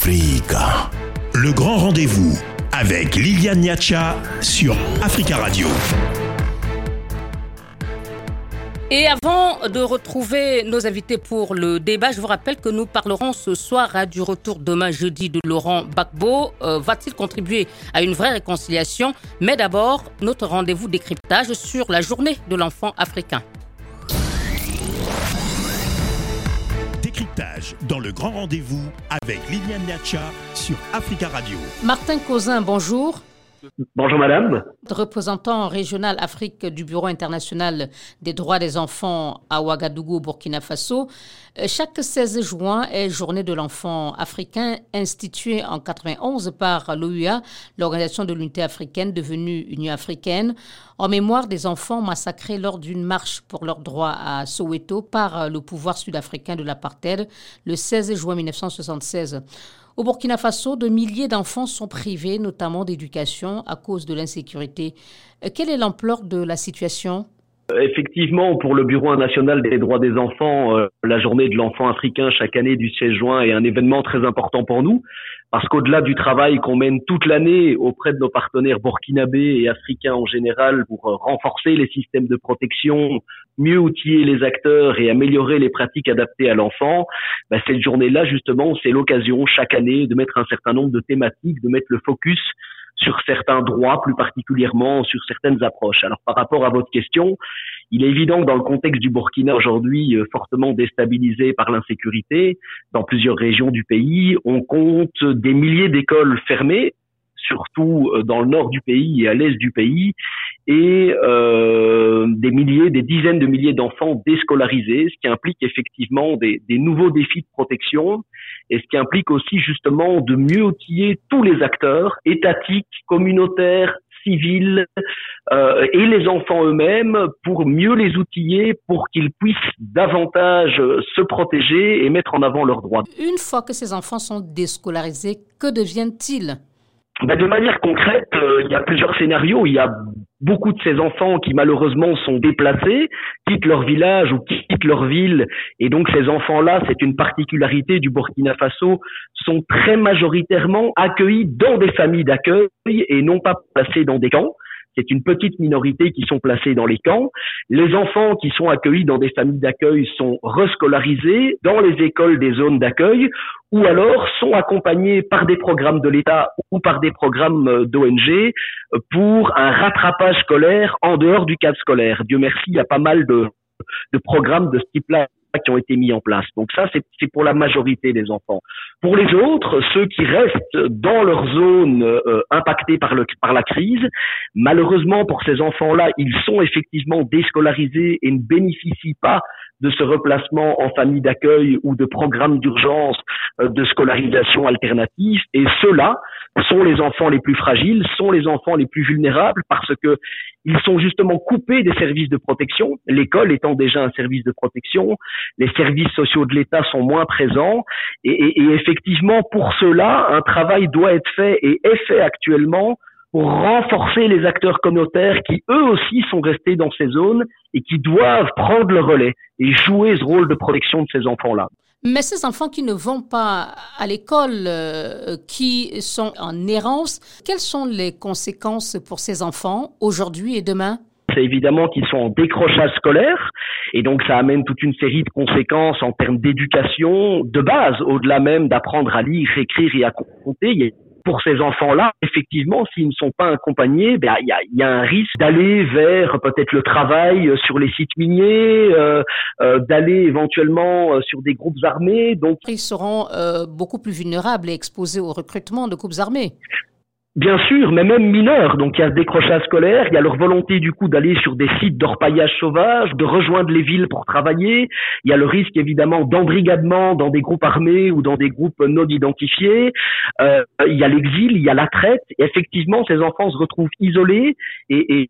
Africa. Le grand rendez-vous avec Liliane Niacha sur Africa Radio. Et avant de retrouver nos invités pour le débat, je vous rappelle que nous parlerons ce soir du retour demain jeudi de Laurent Gbagbo. Va-t-il contribuer à une vraie réconciliation? Mais d'abord, notre rendez-vous décryptage sur la journée de l'enfant africain. Décryptage dans le grand rendez-vous avec Liliane Niacha sur Africa Radio. Martin Cauzin, bonjour. Bonjour madame. Représentant régional Afrique du Bureau international des droits des enfants à Ouagadougou, Burkina Faso. Chaque 16 juin est journée de l'enfant africain instituée en 91 par l'OUA, l'Organisation de l'Unité africaine devenue Union africaine, en mémoire des enfants massacrés lors d'une marche pour leurs droits à Soweto par le pouvoir sud-africain de l'apartheid le 16 juin 1976. Au Burkina Faso, de milliers d'enfants sont privés, notamment d'éducation, à cause de l'insécurité. Quelle est l'ampleur de la situation ? Effectivement, pour le Bureau national des droits des enfants, la journée de l'enfant africain chaque année du 16 juin est un événement très important pour nous, parce qu'au-delà du travail qu'on mène toute l'année auprès de nos partenaires burkinabés et africains en général pour renforcer les systèmes de protection, mieux outiller les acteurs et améliorer les pratiques adaptées à l'enfant, cette journée-là, justement, c'est l'occasion chaque année de mettre un certain nombre de thématiques, de mettre le focus sur certains droits, plus particulièrement sur certaines approches. Alors, par rapport à votre question, il est évident que dans le contexte du Burkina aujourd'hui, fortement déstabilisé par l'insécurité, dans plusieurs régions du pays, on compte des milliers d'écoles fermées, surtout dans le nord du pays et à l'est du pays, et des dizaines de milliers d'enfants déscolarisés, ce qui implique effectivement des nouveaux défis de protection, et ce qui implique aussi justement de mieux outiller tous les acteurs, étatiques, communautaires, civils, et les enfants eux-mêmes, pour mieux les outiller, pour qu'ils puissent davantage se protéger et mettre en avant leurs droits. Une fois que ces enfants sont déscolarisés, que deviennent-ils ? De manière concrète, il y a plusieurs scénarios. Il y a beaucoup de ces enfants qui malheureusement sont déplacés, quittent leur village ou quittent leur ville. Et donc ces enfants-là, c'est une particularité du Burkina Faso, sont très majoritairement accueillis dans des familles d'accueil et non pas placés dans des camps. C'est une petite minorité qui sont placés dans les camps. Les enfants qui sont accueillis dans des familles d'accueil sont rescolarisés dans les écoles des zones d'accueil ou alors sont accompagnés par des programmes de l'État ou par des programmes d'ONG pour un rattrapage scolaire en dehors du cadre scolaire. Dieu merci, il y a pas mal de programmes de ce type-là qui ont été mis en place. Donc ça, c'est pour la majorité des enfants. Pour les autres, ceux qui restent dans leur zone impactée par la crise, malheureusement pour ces enfants-là, ils sont effectivement déscolarisés et ne bénéficient pas de ce replacement en famille d'accueil ou de programmes d'urgence de scolarisation alternative. Et ceux-là sont les enfants les plus fragiles, sont les enfants les plus vulnérables parce que ils sont justement coupés des services de protection. L'école étant déjà un service de protection, les services sociaux de l'État sont moins présents. Et effectivement, pour cela, un travail doit être fait et est fait actuellement pour renforcer les acteurs communautaires qui, eux aussi, sont restés dans ces zones et qui doivent prendre le relais et jouer ce rôle de protection de ces enfants-là. Mais ces enfants qui ne vont pas à l'école, qui sont en errance, quelles sont les conséquences pour ces enfants aujourd'hui et demain ? C'est évidemment qu'ils sont en décrochage scolaire et donc ça amène toute une série de conséquences en termes d'éducation de base, au-delà même d'apprendre à lire, écrire et à compter. Pour ces enfants-là, effectivement, s'ils ne sont pas accompagnés, il y a un risque d'aller vers peut-être le travail sur les sites miniers, d'aller éventuellement sur des groupes armés. Donc, ils seront beaucoup plus vulnérables et exposés au recrutement de groupes armés. Bien sûr, mais même mineurs. Donc il y a ce décrochage scolaire, il y a leur volonté du coup d'aller sur des sites d'orpaillage sauvage, de rejoindre les villes pour travailler. Il y a le risque évidemment d'embrigadement dans des groupes armés ou dans des groupes non identifiés. Il y a l'exil, il y a la traite. Et effectivement, ces enfants se retrouvent isolés et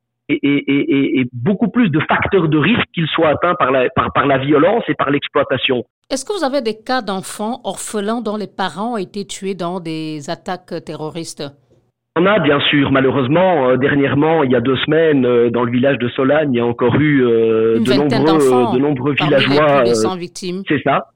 beaucoup plus de facteurs de risque qu'ils soient atteints par la violence et par l'exploitation. Est-ce que vous avez des cas d'enfants orphelins dont les parents ont été tués dans des attaques terroristes ? On a bien sûr, malheureusement, dernièrement, il y a 2 semaines, dans le village de Solagne, il y a encore eu de nombreux villageois. Plus de 100 victimes. C'est ça.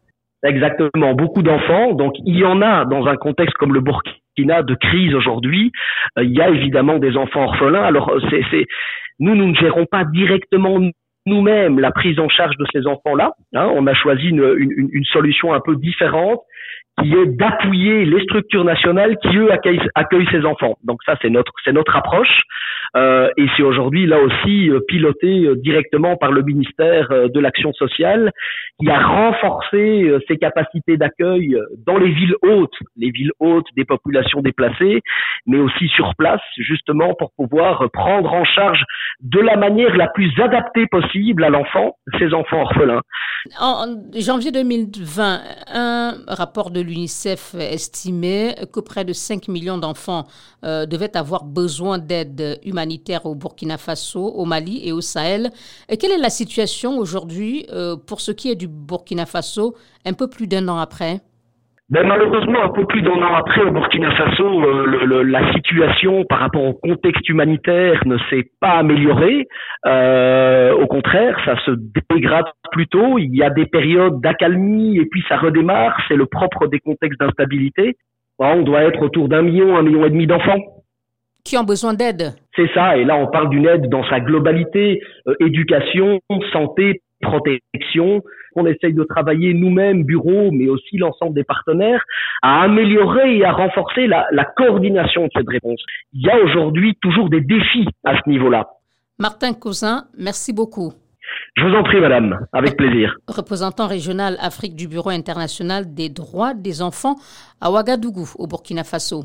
Exactement, beaucoup d'enfants. Donc il y en a dans un contexte comme le Burkina de crise aujourd'hui. Il y a évidemment des enfants orphelins. Alors nous ne gérons pas directement nous-mêmes la prise en charge de ces enfants-là. On a choisi une solution un peu différente, qui est d'appuyer les structures nationales qui, eux, accueillent ces enfants. Donc ça, c'est notre approche. Et c'est aujourd'hui, là aussi, piloté directement par le ministère de l'Action sociale, qui a renforcé ses capacités d'accueil dans les villes hautes des populations déplacées, mais aussi sur place, justement, pour pouvoir prendre en charge de la manière la plus adaptée possible à l'enfant, ces enfants orphelins. En janvier 2020, un rapport de l'UNICEF estimait que près de 5 millions d'enfants devaient avoir besoin d'aide humanitaire au Burkina Faso, au Mali et au Sahel. Et quelle est la situation aujourd'hui pour ce qui est du Burkina Faso, un peu plus d'1 an après? Malheureusement, un peu plus d'1 an après, au Burkina Faso, la situation par rapport au contexte humanitaire ne s'est pas améliorée. Au contraire, ça se dégrade plutôt. Il y a des périodes d'accalmie et puis ça redémarre. C'est le propre des contextes d'instabilité. On doit être autour d'1 million, 1,5 million d'enfants qui ont besoin d'aide. C'est ça. Et là, on parle d'une aide dans sa globalité, éducation, santé, protection. On essaye de travailler nous-mêmes, bureau, mais aussi l'ensemble des partenaires, à améliorer et à renforcer la coordination de cette réponse. Il y a aujourd'hui toujours des défis à ce niveau-là. Martin Cousin, merci beaucoup. Je vous en prie, madame, avec plaisir. Représentant régional Afrique du Bureau international des droits des enfants à Ouagadougou, au Burkina Faso.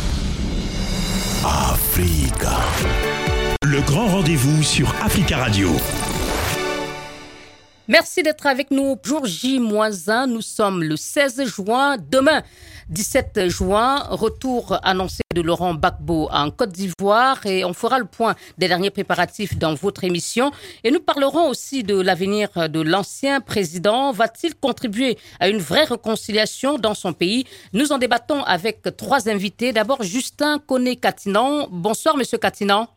Africa. Le grand rendez-vous sur Africa Radio. Merci d'être avec nous. Jour J-1, nous sommes le 16 juin. Demain, 17 juin, retour annoncé de Laurent Gbagbo en Côte d'Ivoire et on fera le point des derniers préparatifs dans votre émission. Et nous parlerons aussi de l'avenir de l'ancien président. Va-t-il contribuer à une vraie réconciliation dans son pays? Nous en débattons avec 3 invités. D'abord, Justin Koné-Katinan. Bonsoir, Monsieur Katinan.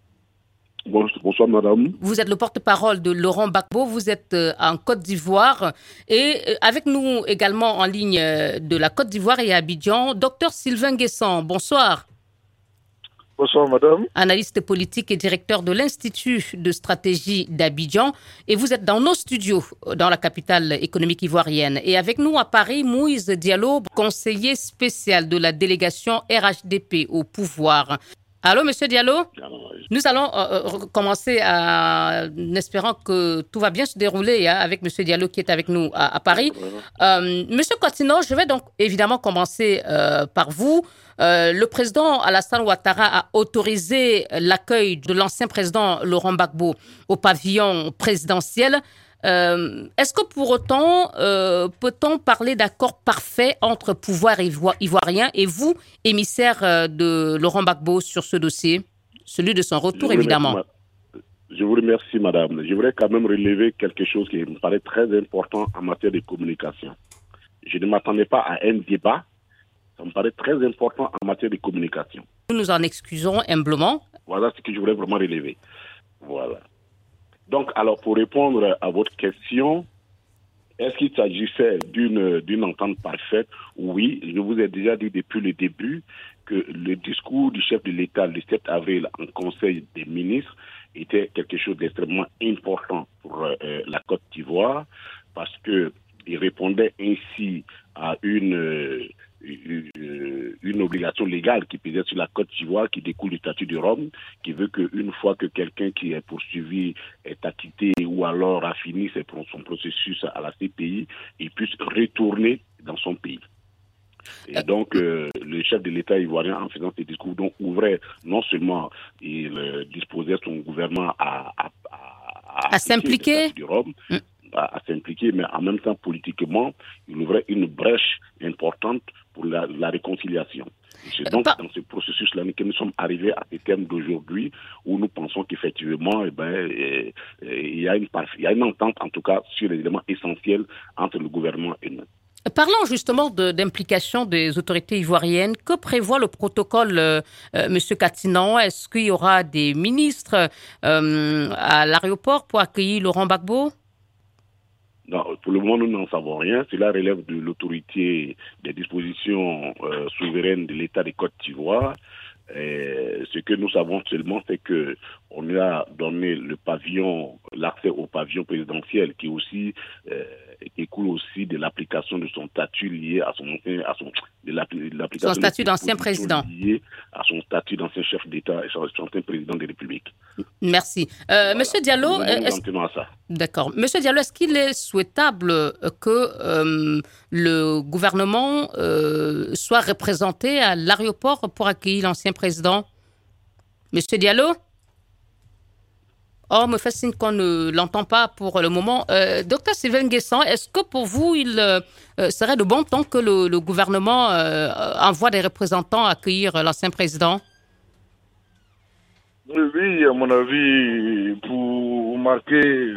Bonsoir, madame. Vous êtes le porte-parole de Laurent Gbagbo, vous êtes en Côte d'Ivoire et avec nous également en ligne de la Côte d'Ivoire et à Abidjan, Dr Sylvain Guessant. Bonsoir. Bonsoir, madame. Analyste politique et directeur de l'Institut de stratégie d'Abidjan. Et vous êtes dans nos studios, dans la capitale économique ivoirienne. Et avec nous à Paris, Moïse Diallo, conseiller spécial de la délégation RHDP au pouvoir. Allô, Monsieur Diallo? Nous allons commencer en espérant que tout va bien se dérouler avec Monsieur Diallo qui est avec nous à Paris. Monsieur Katinan, je vais donc évidemment commencer par vous. Le président Alassane Ouattara a autorisé l'accueil de l'ancien président Laurent Gbagbo au pavillon présidentiel. Est-ce que pour autant, peut-on parler d'accord parfait entre pouvoir ivoirien et vous, émissaire de Laurent Gbagbo sur ce dossier, celui de son retour évidemment? Je vous remercie, madame. Je voudrais quand même relever quelque chose qui me paraît très important en matière de communication. Je ne m'attendais pas à un débat. Ça me paraît très important en matière de communication. Nous nous en excusons humblement. Voilà ce que je voulais vraiment relever. Voilà. Donc, alors, pour répondre à votre question, est-ce qu'il s'agissait d'une entente parfaite? Oui, je vous ai déjà dit depuis le début que le discours du chef de l'État le 7 avril en Conseil des ministres était quelque chose d'extrêmement important pour la Côte d'Ivoire parce qu'il répondait ainsi à une obligation légale qui pesait sur la Côte d'Ivoire, qui découle du statut de Rome, qui veut qu'une fois que quelqu'un qui est poursuivi est acquitté ou alors a fini son processus à la CPI, il puisse retourner dans son pays. Et donc, le chef de l'État ivoirien, en faisant ses discours, donc ouvrait non seulement, il disposait son gouvernement à s'impliquer à s'impliquer, mais en même temps, politiquement, il ouvrait une brèche importante pour la réconciliation. C'est donc dans ce processus-là que nous sommes arrivés à ce terme d'aujourd'hui où nous pensons qu'effectivement, il y a une entente, en tout cas, sur les éléments essentiels entre le gouvernement et nous. Parlons justement d'implication des autorités ivoiriennes. Que prévoit le protocole, Monsieur Katinan? Est-ce qu'il y aura des ministres à l'aéroport pour accueillir Laurent Gbagbo? Non, pour le moment, nous n'en savons rien. Cela relève de l'autorité des dispositions souveraines de l'État de Côte d'Ivoire. Ce que nous savons seulement, c'est que on lui a donné l'accès au pavillon présidentiel, qui aussi écoule aussi de l'application de son statut lié à son statut d'ancien président, lié à son statut d'ancien chef d'État et ancien président de la République. Merci, Monsieur Diallo. D'accord, Monsieur Diallo, est-ce qu'il est souhaitable que le gouvernement soit représenté à l'aéroport pour accueillir l'ancien président? Monsieur Diallo? Oh, me fait signe qu'on ne l'entend pas pour le moment. Docteur Sylvain Nguessan, est-ce que pour vous, il serait de bon ton que le gouvernement envoie des représentants accueillir l'ancien président? Oui, à mon avis, pour marquer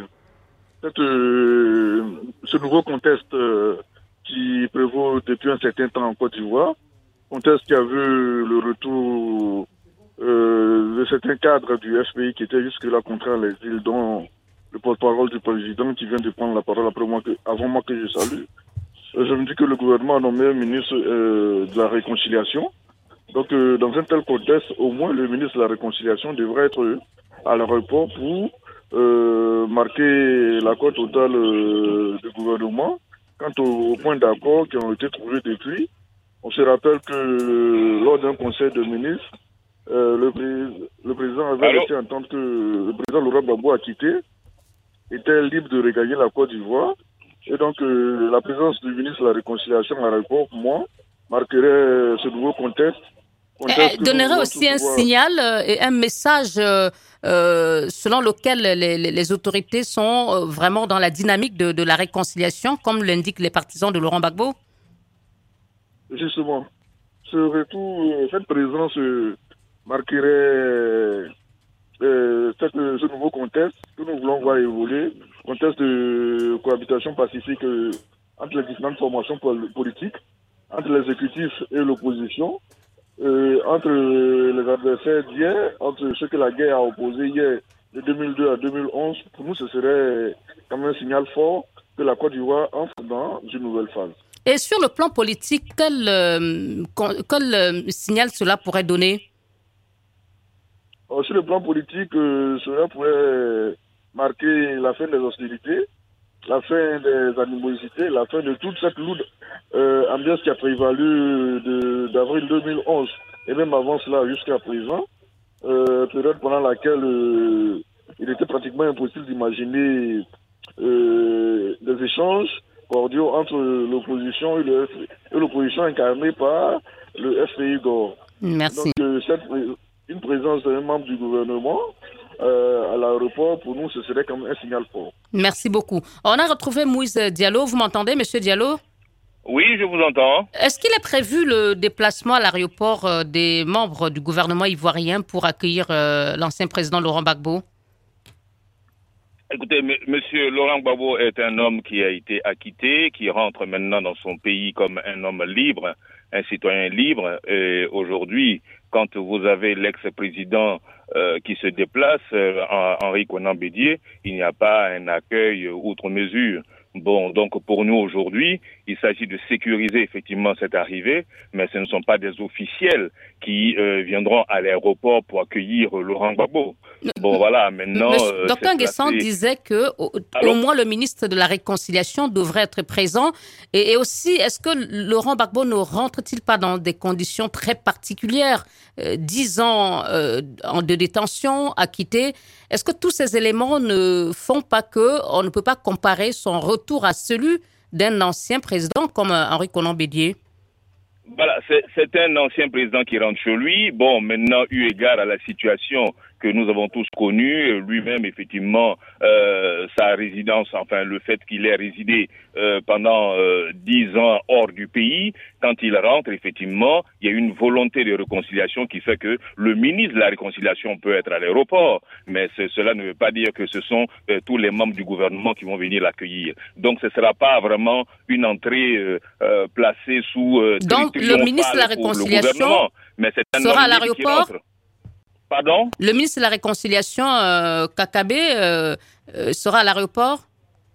ce nouveau contexte qui prévaut depuis un certain temps en Côte d'Ivoire, contexte qui a vu le retour de certains cadres du FPI qui étaient jusque-là contre l'exil, dont le porte-parole du président qui vient de prendre la parole avant moi que je salue. Je me dis que le gouvernement a nommé un ministre de la Réconciliation. Donc, dans un tel contexte, au moins le ministre de la Réconciliation devrait être à l'aéroport pour marquer l'accord total du gouvernement quant aux points d'accord qui ont été trouvés depuis. On se rappelle que lors d'un conseil de ministres, le président avait laissé entendre que le président Laurent Gbagbo a quitté, était libre de regagner la Côte d'Ivoire. Et donc, la présence du ministre de la Réconciliation à l'aéroport, pour moi, marquerait ce nouveau contexte. Donnerait aussi un signal et un message selon lequel les autorités sont vraiment dans la dynamique de la réconciliation, comme l'indiquent les partisans de Laurent Gbagbo? Justement, cette présence marquerait ce nouveau contexte que nous voulons voir évoluer, contexte de cohabitation pacifique entre les différentes formations politiques, entre l'exécutif et l'opposition, entre les adversaires d'hier, entre ceux que la guerre a opposés hier de 2002 à 2011. Pour nous, ce serait quand même un signal fort que la Côte d'Ivoire entre dans une nouvelle phase. Et sur le plan politique, quel signal cela pourrait donner? Sur le plan politique, cela pourrait marquer la fin des hostilités, la fin des animosités, la fin de toute cette lourde ambiance qui a prévalu d'avril 2011 et même avant cela jusqu'à présent, période pendant laquelle il était pratiquement impossible d'imaginer des échanges cordiaux entre l'opposition et l'opposition incarnée par le FPI GOR. Merci. Donc, une présence d'un membre du gouvernement à l'aéroport, pour nous, ce serait comme un signal fort. Merci beaucoup. On a retrouvé Moïse Diallo. Vous m'entendez, Monsieur Diallo? Oui, je vous entends. Est-ce qu'il est prévu le déplacement à l'aéroport des membres du gouvernement ivoirien pour accueillir l'ancien président Laurent Gbagbo? Écoutez, Monsieur Laurent Gbagbo est un homme qui a été acquitté, qui rentre maintenant dans son pays comme un homme libre, un citoyen libre. Et aujourd'hui, quand vous avez l'ex-président qui se déplace, Henri Konan Bédié, il n'y a pas un accueil outre mesure. Bon, donc pour nous aujourd'hui, il s'agit de sécuriser effectivement cette arrivée, mais ce ne sont pas des officiels qui viendront à l'aéroport pour accueillir Laurent Gbagbo. Bon, voilà, maintenant... Docteur Nguessan disait que au moins le ministre de la Réconciliation devrait être présent. Et aussi, est-ce que Laurent Gbagbo ne rentre-t-il pas dans des conditions très particulières, 10 ans de détention, acquitté? Est-ce que tous ces éléments ne font pas qu'on ne peut pas comparer son retour à celui d'un ancien président comme Henri Konan Bédié? Voilà, c'est un ancien président qui rentre chez lui. Bon, maintenant, eu égard à la situation que nous avons tous connue, lui-même, effectivement, sa résidence, enfin, le fait qu'il ait résidé pendant 10 ans hors du pays, quand il rentre, effectivement, il y a une volonté de réconciliation qui fait que le ministre de la Réconciliation peut être à l'aéroport, mais cela ne veut pas dire que ce sont tous les membres du gouvernement qui vont venir l'accueillir. Donc, ce ne sera pas vraiment une entrée placée sous... Donc, le ministre de la Réconciliation sera à l'aéroport? Pardon? Le ministre de la Réconciliation, Kakabe, sera à l'aéroport?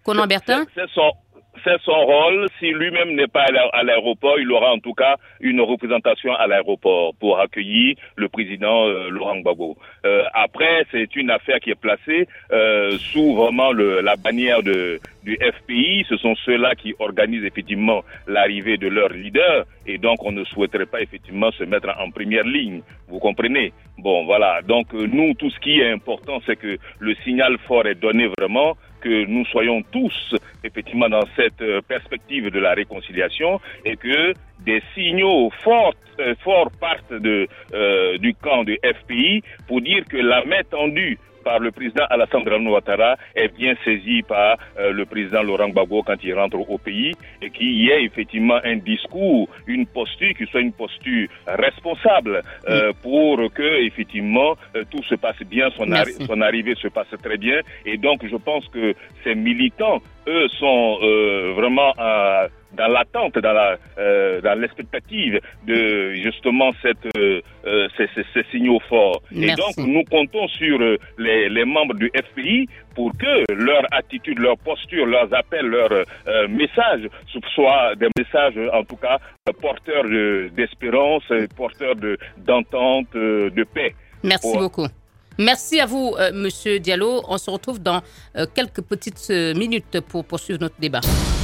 Conan Bertin? C'est son rôle. Si lui-même n'est pas à l'aéroport, il aura en tout cas une représentation à l'aéroport pour accueillir le président Laurent Gbagbo. Après, c'est une affaire qui est placée sous vraiment la bannière du FPI. Ce sont ceux-là qui organisent effectivement l'arrivée de leur leader et donc on ne souhaiterait pas effectivement se mettre en première ligne. Vous comprenez? Bon, voilà. Donc nous, tout ce qui est important, c'est que le signal fort est donné vraiment, que nous soyons tous effectivement dans cette perspective de la réconciliation et que des signaux forts partent du camp du FPI pour dire que la main tendue par le président Alassane Dramane Ouattara est bien saisi par le président Laurent Gbagbo quand il rentre au pays et qu'il y ait effectivement un discours, une posture qui soit une posture responsable pour que effectivement tout se passe bien, son arrivée se passe très bien. Et donc je pense que ces militants, eux, sont vraiment dans l'attente, dans l'expectative de justement ces signaux forts. Merci. Et donc nous comptons sur les membres du FPI pour que leur attitude, leur posture, leurs appels, leurs messages soient des messages en tout cas porteurs d'espérance, porteurs d'entente, de paix. Merci beaucoup. Merci à vous, Monsieur Diallo. On se retrouve dans quelques petites minutes pour poursuivre notre débat.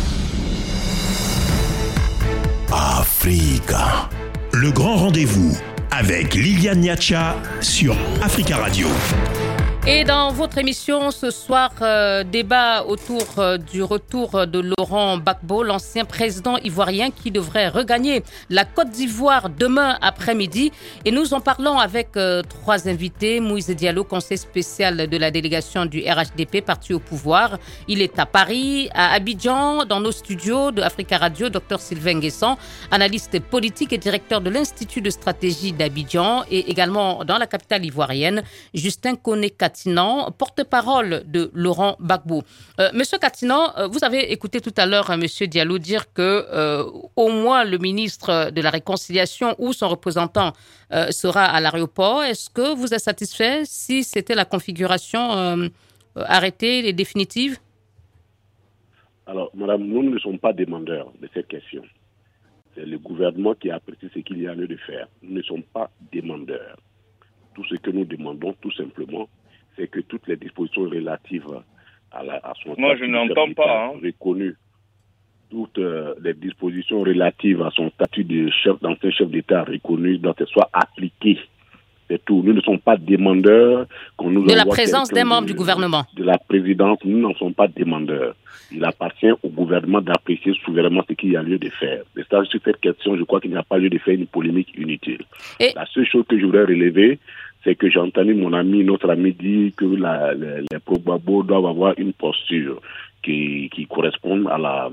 Africa. Le grand rendez-vous avec Liliane Niacha sur Africa Radio. Et dans votre émission ce soir, débat autour du retour de Laurent Gbagbo, l'ancien président ivoirien qui devrait regagner la Côte d'Ivoire demain après-midi. Et nous en parlons avec trois invités. Moïse Diallo, conseiller spécial de la délégation du RHDP, parti au pouvoir. Il est à Paris, à Abidjan, dans nos studios de Africa Radio. Dr Sylvain Guessant, analyste politique et directeur de l'Institut de stratégie d'Abidjan. Et également dans la capitale ivoirienne, Justin Koné-Katinan, porte-parole de Laurent Gbagbo. Monsieur Katinan, vous avez écouté tout à l'heure Monsieur Diallo dire que au moins le ministre de la Réconciliation ou son représentant sera à l'aéroport. Est-ce que vous êtes satisfait si c'était la configuration arrêtée et définitive? Alors, madame, nous ne sommes pas demandeurs de cette question. C'est le gouvernement qui apprécie ce qu'il y a lieu de faire. Nous ne sommes pas demandeurs. Tout ce que nous demandons, tout simplement, c'est que toutes les dispositions relatives à son Moi, je n'entends pas. Reconnu, toutes les dispositions relatives à son statut d'ancien chef d'État reconnu doivent soient appliquées. C'est tout. Nous ne sommes pas demandeurs qu'on nous de la présence des membres du gouvernement. De la présidence, nous n'en sommes pas demandeurs. Il appartient au gouvernement d'apprécier souverainement ce qu'il y a lieu de faire. Et ça, sur cette question, je crois qu'il n'y a pas lieu de faire une polémique inutile. La seule chose que je voudrais relever, c'est que j'ai entendu notre ami dire que les pro-Gbagbo doivent avoir une posture qui correspond à la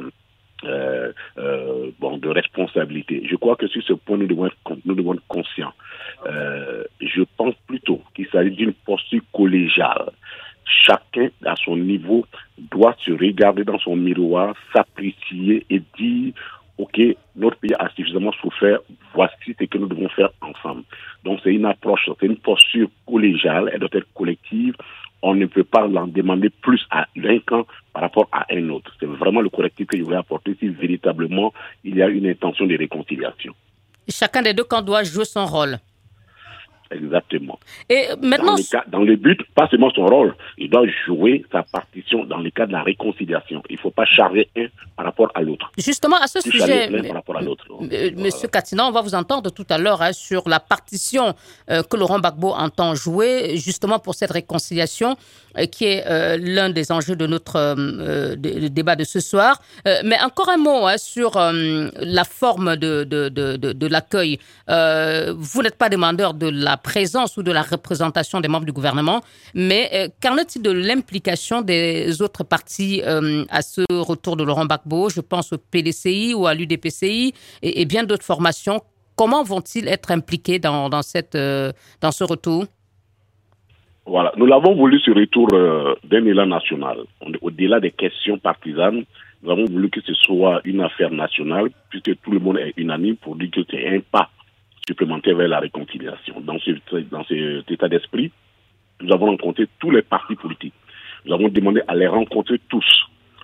de responsabilité. Je crois que sur ce point, nous devons être conscients. Je pense plutôt qu'il s'agit d'une posture collégiale. Chacun, à son niveau, doit se regarder dans son miroir, s'apprécier et dire OK, notre pays a suffisamment souffert, voici ce que nous devons faire ensemble. Donc c'est une approche, c'est une posture collégiale, elle doit être collective. On ne peut pas en demander plus à un camp par rapport à un autre. C'est vraiment le correctif que je voulais apporter si véritablement il y a une intention de réconciliation. Chacun des deux camps doit jouer son rôle. Exactement. Et maintenant, dans le but, pas seulement son rôle, il doit jouer sa partition dans le cas de la réconciliation. Il ne faut pas charger un par rapport à l'autre. Justement, à ce sujet, par rapport à l'autre. Monsieur Katinan, on va vous entendre tout à l'heure sur la partition que Laurent Gbagbo entend jouer, justement pour cette réconciliation, qui est l'un des enjeux de notre débat de ce soir. Mais encore un mot sur la forme de l'accueil. Vous n'êtes pas demandeur de la présence ou de la représentation des membres du gouvernement, mais qu'en est-il de l'implication des autres partis à ce retour de Laurent Gbagbo? Je pense au PDCI ou à l'UDPCI et bien d'autres formations. Comment vont-ils être impliqués dans ce retour? Voilà, nous l'avons voulu ce retour d'un élan national. Au-delà des questions partisanes, nous avons voulu que ce soit une affaire nationale, puisque tout le monde est unanime pour dire que c'est un pas supplémentaire vers la réconciliation. Dans cet état d'esprit, nous avons rencontré tous les partis politiques. Nous avons demandé à les rencontrer tous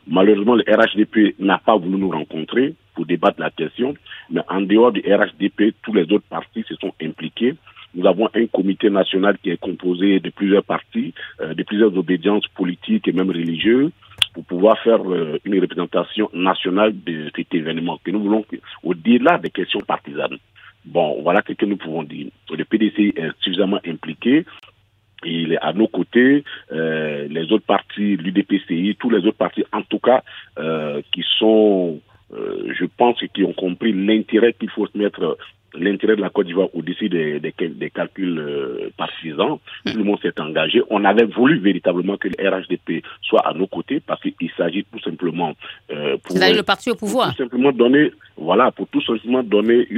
Malheureusement, le RHDP n'a pas voulu nous rencontrer pour débattre la question, mais en dehors du RHDP, tous les autres partis se sont impliqués. Nous avons un comité national qui est composé de plusieurs partis, de plusieurs obédiences politiques et même religieuses, pour pouvoir faire une représentation nationale de cet événement que nous voulons, au-delà des questions partisanes. Bon, voilà ce que nous pouvons dire. Le PDC est suffisamment impliqué. Il est à nos côtés, les autres partis, l'UDPCI, tous les autres partis, en tout cas, qui sont, je pense, qui ont compris l'intérêt qu'il faut se mettre, l'intérêt de la Côte d'Ivoire au-dessus des calculs partisans. Tout le monde s'est engagé. On avait voulu véritablement que le RHDP soit à nos côtés parce qu'il s'agit tout simplement pour le parti au pouvoir. Tout simplement donner, voilà, pour tout simplement donner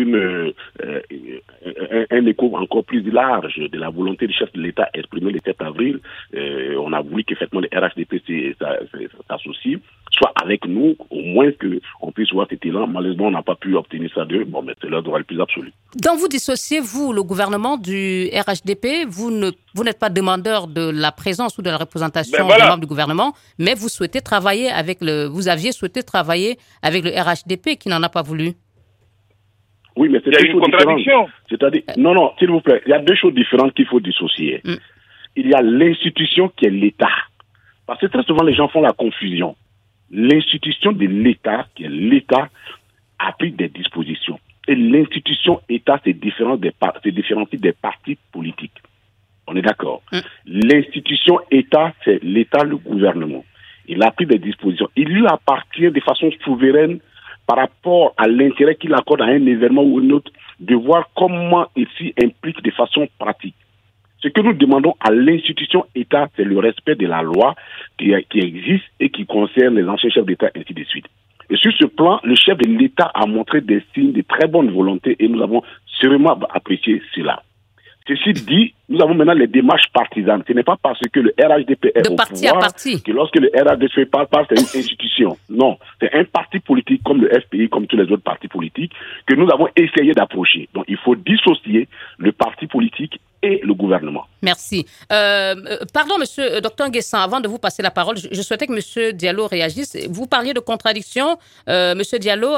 un écho encore plus large de la volonté du chef de l'État exprimée le 7 avril. On a voulu qu'effectivement le RHDP s'associe, soit avec nous, au moins qu'on puisse voir cet élan. Malheureusement, on n'a pas pu obtenir ça d'eux. Bon, mais c'est leur droit le plus absolu. Donc, vous dissociez, vous, le gouvernement du RHDP, vous n'êtes pas demandeur de la présence ou de la représentation des membres du gouvernement, mais vous souhaitez travailler vous aviez souhaité travailler avec le RHDP qui n'en a pas voulu. Oui, mais c'est deux choses différentes. C'est-à-dire, non, s'il vous plaît, il y a deux choses différentes qu'il faut dissocier. Il y a l'institution qui est l'État. Parce que très souvent, les gens font la confusion. L'institution de l'État, qui est l'État, a pris des dispositions. Et l'institution État se différencie des partis politiques. On est d'accord. L'institution État, c'est l'État, le gouvernement. Il a pris des dispositions. Il lui appartient de façon souveraine par rapport à l'intérêt qu'il accorde à un événement ou un autre, de voir comment il s'y implique de façon pratique. Ce que nous demandons à l'institution État, c'est le respect de la loi qui existe et qui concerne les anciens chefs d'État, ainsi de suite. Et sur ce plan, le chef de l'État a montré des signes de très bonne volonté et nous avons sûrement apprécié cela. Ceci dit, nous avons maintenant les démarches partisanes. Ce n'est pas parce que le RHDP est au pouvoir que lorsque le RHDP parle, c'est une institution. Non, c'est un parti politique comme le FPI, comme tous les autres partis politiques, que nous avons essayé d'approcher. Donc il faut dissocier le parti politique et le gouvernement. Merci. Pardon, monsieur Dr Nguessan, avant de vous passer la parole, je souhaitais que monsieur Diallo réagisse. Vous parliez de contradiction, monsieur Diallo,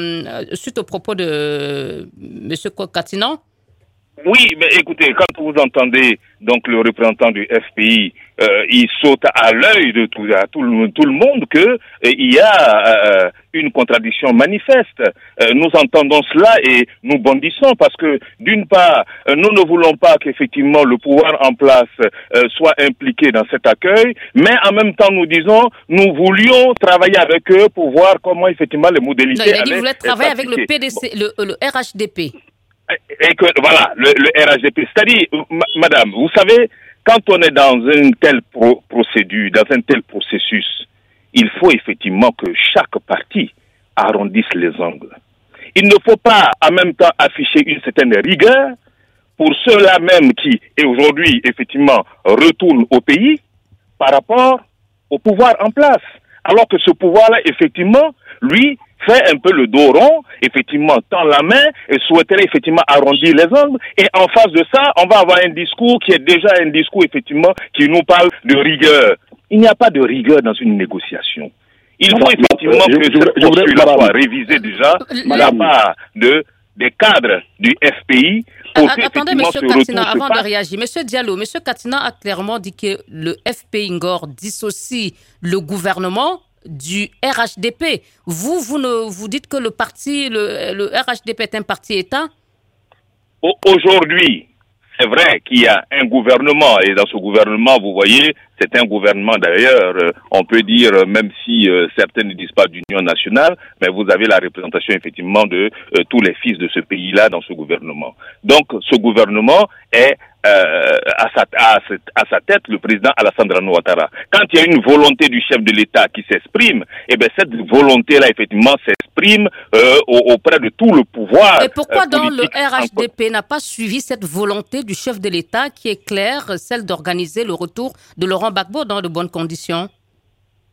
suite au propos de monsieur Katinan. Oui, mais écoutez, quand vous entendez donc le représentant du FPI, il saute à l'œil de tout le monde que il y a une contradiction manifeste. Nous entendons cela et nous bondissons parce que d'une part, nous ne voulons pas qu'effectivement le pouvoir en place soit impliqué dans cet accueil, mais en même temps nous disons nous voulions travailler avec eux pour voir comment effectivement les modalités. Non, il a dit que vous voulez travailler avec le PDC, le RHDP. Et que, voilà, le RHDP. C'est-à-dire, madame, vous savez, quand on est dans une telle procédure, dans un tel processus, il faut effectivement que chaque parti arrondisse les angles. Il ne faut pas en même temps afficher une certaine rigueur pour ceux-là même qui, et aujourd'hui, effectivement, retournent au pays par rapport au pouvoir en place. Alors que ce pouvoir-là, effectivement, lui, fait un peu le dos rond, effectivement, tend la main et souhaiterait effectivement arrondir les angles. Et en face de ça, on va avoir un discours qui est déjà un discours, effectivement, qui nous parle de rigueur. Il n'y a pas de rigueur dans une négociation. Il faut effectivement que cette posture-là soit révisée déjà de la part des cadres du FPI. Attendez, M. Katinan, avant de réagir. M. Diallo, M. Katinan a clairement dit que le FPI Ngor dissocie le gouvernement du RHDP. Vous dites que le RHDP est un parti État? Aujourd'hui, c'est vrai qu'il y a un gouvernement, et dans ce gouvernement, vous voyez, c'est un gouvernement d'ailleurs, on peut dire, même si certains ne disent pas d'union nationale, mais vous avez la représentation effectivement de tous les fils de ce pays-là dans ce gouvernement. Donc, ce gouvernement est à sa tête le président Alassane Draman Ouattara. Quand il y a une volonté du chef de l'État qui s'exprime, eh bien cette volonté-là effectivement s'exprime auprès de tout le pouvoir. Et pourquoi donc le RHDP n'a pas suivi cette volonté du chef de l'État qui est claire, celle d'organiser le retour de Laurent Gbagbo dans de bonnes conditions?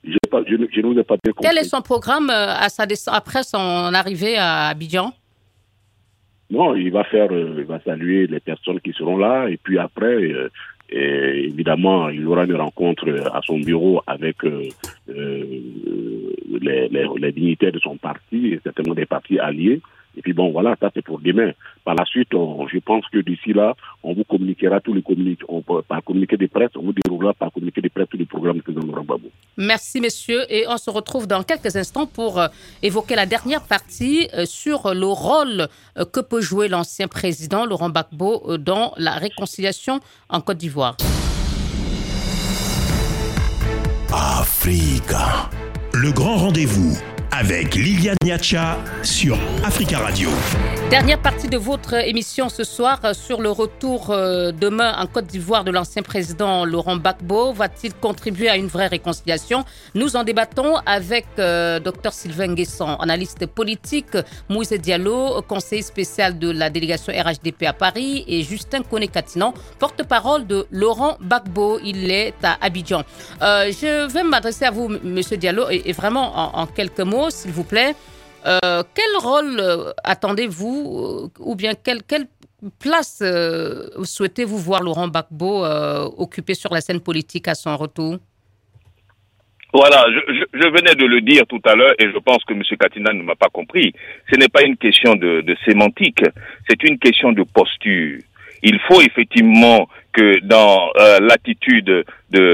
Je ne vous ai pas bien compris. Quel est son programme après son arrivée à Abidjan? Non, il va saluer les personnes qui seront là, et puis après, et évidemment, il aura une rencontre à son bureau avec les dignitaires de son parti et certainement des partis alliés. Et puis bon, voilà, ça c'est pour demain. Par la suite, je pense que d'ici là, on vous communiquera tous les communiqués, par communiqué de presse, on vous déroulera par communiqué de presse tous les programmes du président Laurent Gbagbo. Merci messieurs, et on se retrouve dans quelques instants pour évoquer la dernière partie sur le rôle que peut jouer l'ancien président Laurent Gbagbo dans la réconciliation en Côte d'Ivoire. Africa, le grand rendez-vous avec Liliane Niacha sur Africa Radio. Dernière partie de votre émission ce soir sur le retour demain en Côte d'Ivoire de l'ancien président Laurent Gbagbo. Va-t-il contribuer à une vraie réconciliation? Nous en débattons avec Dr Sylvain Nguessan, analyste politique, Moïse Diallo, conseiller spécial de la délégation RHDP à Paris, et Justin Koné-Katinan, porte-parole de Laurent Gbagbo. Il est à Abidjan. Je vais m'adresser à vous, Monsieur Diallo, et vraiment en quelques mots, s'il vous plaît. Quel rôle attendez-vous ou bien quelle place souhaitez-vous voir Laurent Gbagbo occuper sur la scène politique à son retour? Voilà, je venais de le dire tout à l'heure et je pense que M. Katinan ne m'a pas compris. Ce n'est pas une question de sémantique, c'est une question de posture. Il faut effectivement que dans l'attitude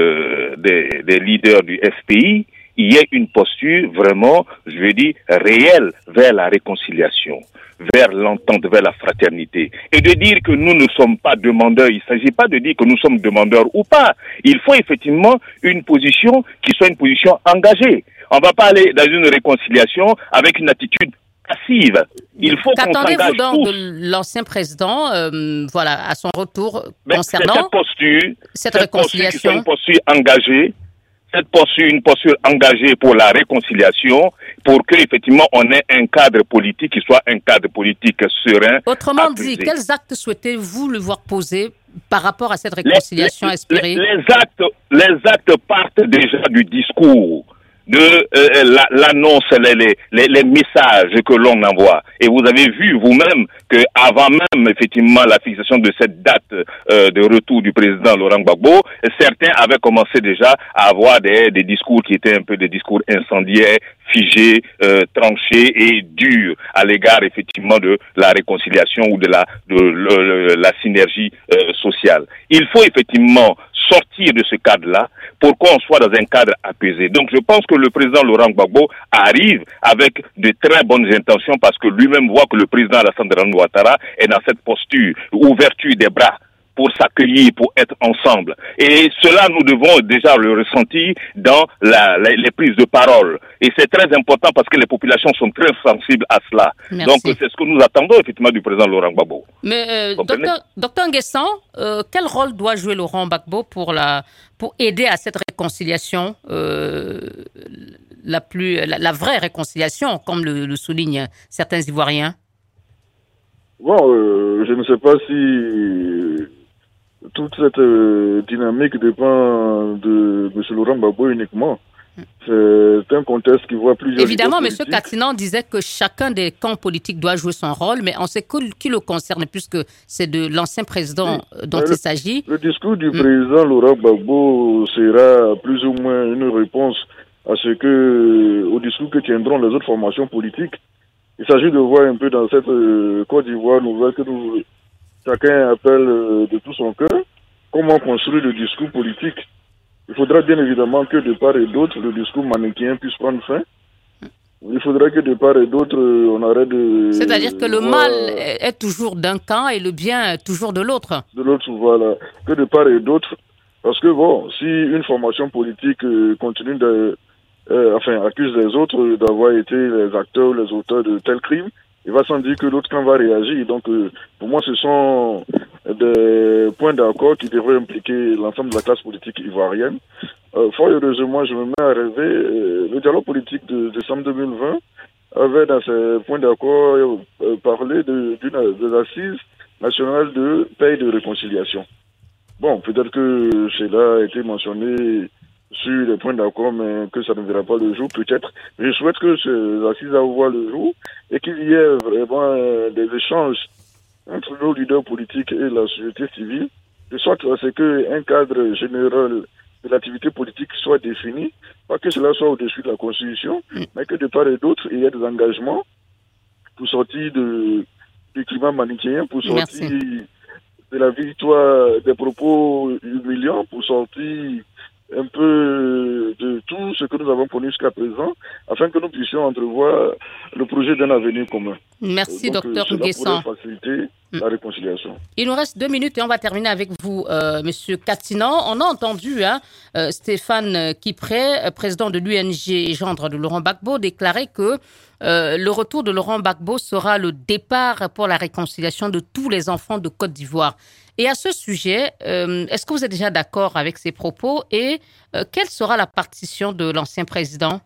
des leaders du FPI, il y ait une posture vraiment, je veux dire, réelle vers la réconciliation, vers l'entente, vers la fraternité. Et de dire que nous ne sommes pas demandeurs, il ne s'agit pas de dire que nous sommes demandeurs ou pas. Il faut effectivement une position qui soit une position engagée. On ne va pas aller dans une réconciliation avec une attitude passive. Il faut qu'on s'engage tous. Qu'attendez-vous donc de l'ancien président, à son retour concernant cette réconciliation? Une posture engagée. Une posture engagée pour la réconciliation, pour que effectivement on ait un cadre politique qui soit un cadre politique serein. Autrement dit, quels actes souhaitez-vous le voir poser par rapport à cette réconciliation espérée? Les actes partent déjà du discours, de l'annonce, les messages que l'on envoie. Et vous avez vu vous-même que avant même effectivement la fixation de cette date de retour du président Laurent Gbagbo, certains avaient commencé déjà à avoir des discours qui étaient un peu des discours incendiaires, figés, tranchés et durs à l'égard effectivement de la réconciliation ou de la synergie sociale. Il faut effectivement sortir de ce cadre-là pour qu'on soit dans un cadre apaisé. Donc je pense que le président Laurent Gbagbo arrive avec de très bonnes intentions parce que lui-même voit que le président Alassane Ouattara est dans cette posture, ouverture des bras pour s'accueillir, pour être ensemble. Et cela, nous devons déjà le ressentir dans les prises de parole. Et c'est très important parce que les populations sont très sensibles à cela. Merci. Donc, c'est ce que nous attendons effectivement du président Laurent Gbagbo. Mais, docteur Nguessan, quel rôle doit jouer Laurent Gbagbo pour aider à cette réconciliation, la vraie réconciliation, comme le soulignent certains Ivoiriens? Bon, je ne sais pas si toute cette dynamique dépend de M. Laurent Gbagbo uniquement. C'est un contexte qui voit plusieurs... Évidemment, M. Katinan disait que chacun des camps politiques doit jouer son rôle, mais on sait qui le concerne, puisque c'est de l'ancien président dont il s'agit. Le discours du président Laurent Gbagbo sera plus ou moins une réponse au discours que tiendront les autres formations politiques. Il s'agit de voir un peu dans cette Côte d'Ivoire nouvelle que chacun appelle de tout son cœur, comment construire le discours politique. Il faudra bien évidemment que de part et d'autre, le discours manichéen puisse prendre fin. Il faudra que de part et d'autre, on arrête de... C'est-à-dire que le mal est toujours d'un camp et le bien toujours de l'autre. De l'autre, voilà. Que de part et d'autre. Parce que bon, si une formation politique continue accuse les autres d'avoir été les acteurs, les auteurs de tels crimes, il va sans dire que l'autre camp va réagir. Donc, pour moi, ce sont des points d'accord qui devraient impliquer l'ensemble de la classe politique ivoirienne. Fort heureusement, je me mets à rêver, le dialogue politique de décembre 2020 avait dans ses points d'accord parlé des assises nationales de paix et de réconciliation. Bon, peut-être que cela a été mentionné sur les points d'accord, mais que ça ne verra pas le jour, peut-être. Je souhaite que ces assises voient le jour et qu'il y ait vraiment des échanges entre nos leaders politiques et la société civile, de sorte à ce qu'un cadre général de l'activité politique soit défini, pas que cela soit au-dessus de la Constitution, mais que de part et d'autre, il y ait des engagements pour sortir du climat manichéen, pour sortir de la victoire des propos humiliants, pour sortir un peu de tout ce que nous avons connu jusqu'à présent, afin que nous puissions entrevoir le projet d'un avenir commun. Merci, Donc, Dr Nguessan. Cela pourrait faciliter la réconciliation. Il nous reste 2 minutes et on va terminer avec vous, Monsieur Katinan. On a entendu Stéphane Kipré, président de l'UNG et gendre de Laurent Gbagbo, déclarer que le retour de Laurent Gbagbo sera le départ pour la réconciliation de tous les enfants de Côte d'Ivoire. Et à ce sujet, est-ce que vous êtes déjà d'accord avec ces propos et quelle sera la partition de l'ancien président?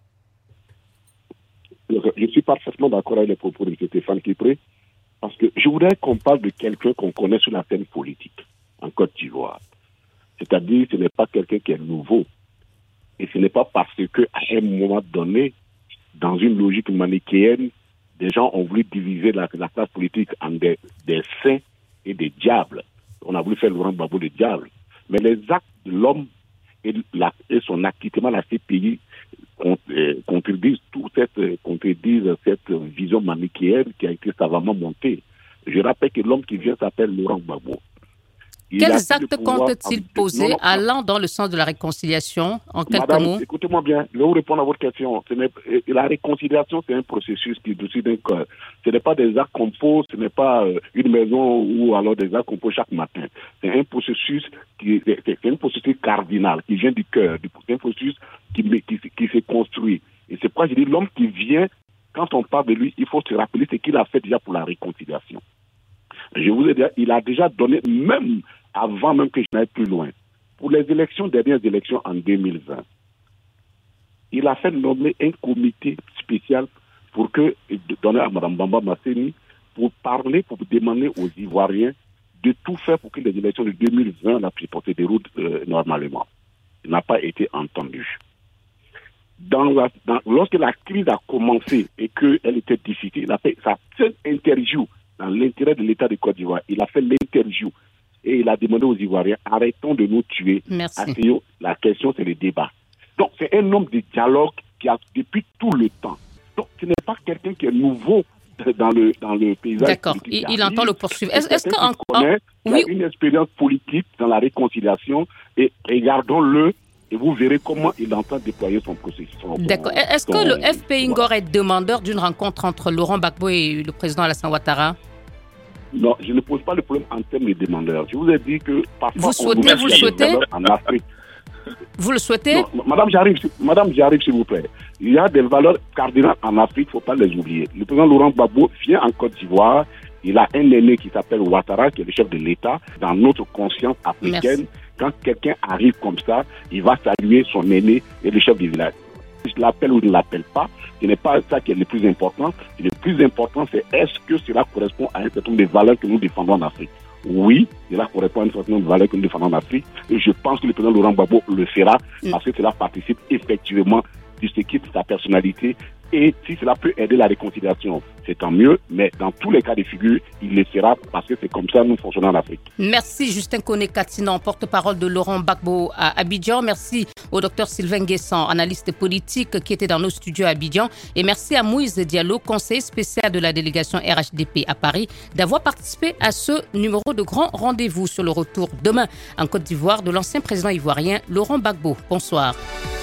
Je suis parfaitement d'accord avec les propos de M. Stéphane Kipré, parce que je voudrais qu'on parle de quelqu'un qu'on connaît sur la scène politique en Côte d'Ivoire. C'est-à-dire, ce n'est pas quelqu'un qui est nouveau. Et ce n'est pas parce qu'à un moment donné, dans une logique manichéenne, des gens ont voulu diviser la classe politique en des saints et des diables. On a voulu faire Laurent Gbagbo le diable. Mais les actes de l'homme et son acquittement à la CPI contredisent cette vision manichéenne qui a été savamment montée. Je rappelle que l'homme qui vient s'appelle Laurent Gbagbo. Quels actes compte-t-il poser allant dans le sens de la réconciliation, en quelques mots? Écoutez-moi bien, je vais vous répondre à votre question. La réconciliation, c'est un processus qui est dessus d'un cœur. Ce n'est pas des actes qu'on pose, ce n'est pas une maison ou alors des actes qu'on pose chaque matin. C'est un processus cardinal qui vient du cœur. C'est un processus qui se construit. Et c'est pourquoi je dis l'homme qui vient, quand on parle de lui, il faut se rappeler ce qu'il a fait déjà pour la réconciliation. Je vous ai dit, il a déjà donné, même avant même que je n'aille plus loin, pour les dernières élections en 2020, il a fait nommer un comité spécial pour donner à Mme Bamba Masseni pour demander aux Ivoiriens de tout faire pour que les élections de 2020 se déroulent normalement. Il n'a pas été entendu. Lorsque la crise a commencé et qu'elle était difficile, il a fait sa seule interview dans l'intérêt de l'État de Côte d'Ivoire. Il a fait l'interview et il a demandé aux Ivoiriens, arrêtons de nous tuer. Asseyons, la question, c'est le débat. Donc, c'est un homme de dialogue qui a depuis tout le temps. Donc, ce n'est pas quelqu'un qui est nouveau dans le paysage. D'accord, il entend le poursuivre. Est-ce qu'il a une expérience politique dans la réconciliation et regardons-le et vous verrez comment il entend déployer son processus. D'accord. Est-ce que le FPI Ngor est demandeur d'une rencontre entre Laurent Gbagbo et le président Alassane Ouattara? Non, je ne pose pas le problème en termes de demandeurs. Je vous ai dit que parfois... Vous le souhaitez en Afrique. Vous le souhaitez? Non, Madame, j'arrive s'il vous plaît. Il y a des valeurs cardinales en Afrique, il ne faut pas les oublier. Le président Laurent Gbagbo vient en Côte d'Ivoire. Il a un aîné qui s'appelle Ouattara, qui est le chef de l'État. Dans notre conscience africaine, quand quelqu'un arrive comme ça, il va saluer son aîné et le chef du village. Je l'appelle ou je ne l'appelle pas, ce n'est pas ça qui est le plus important. Le plus important, c'est est-ce que cela correspond à un certain nombre de valeurs que nous défendons en Afrique? Oui, cela correspond à un certain nombre de valeurs que nous défendons en Afrique. Et je pense que le président Laurent Gbagbo le fera parce que cela participe effectivement de ce qui est sa personnalité. Et si cela peut aider la réconciliation, c'est tant mieux. Mais dans tous les cas de figure, il le fera parce que c'est comme ça que nous fonctionnons en Afrique. Merci Justin Koné-Katinan, porte-parole de Laurent Gbagbo à Abidjan. Merci au Dr Sylvain Nguessan, analyste politique qui était dans nos studios à Abidjan. Et merci à Moïse Diallo, conseiller spécial de la délégation RHDP à Paris, d'avoir participé à ce numéro de Grand Rendez-vous sur le retour demain en Côte d'Ivoire de l'ancien président ivoirien Laurent Gbagbo. Bonsoir.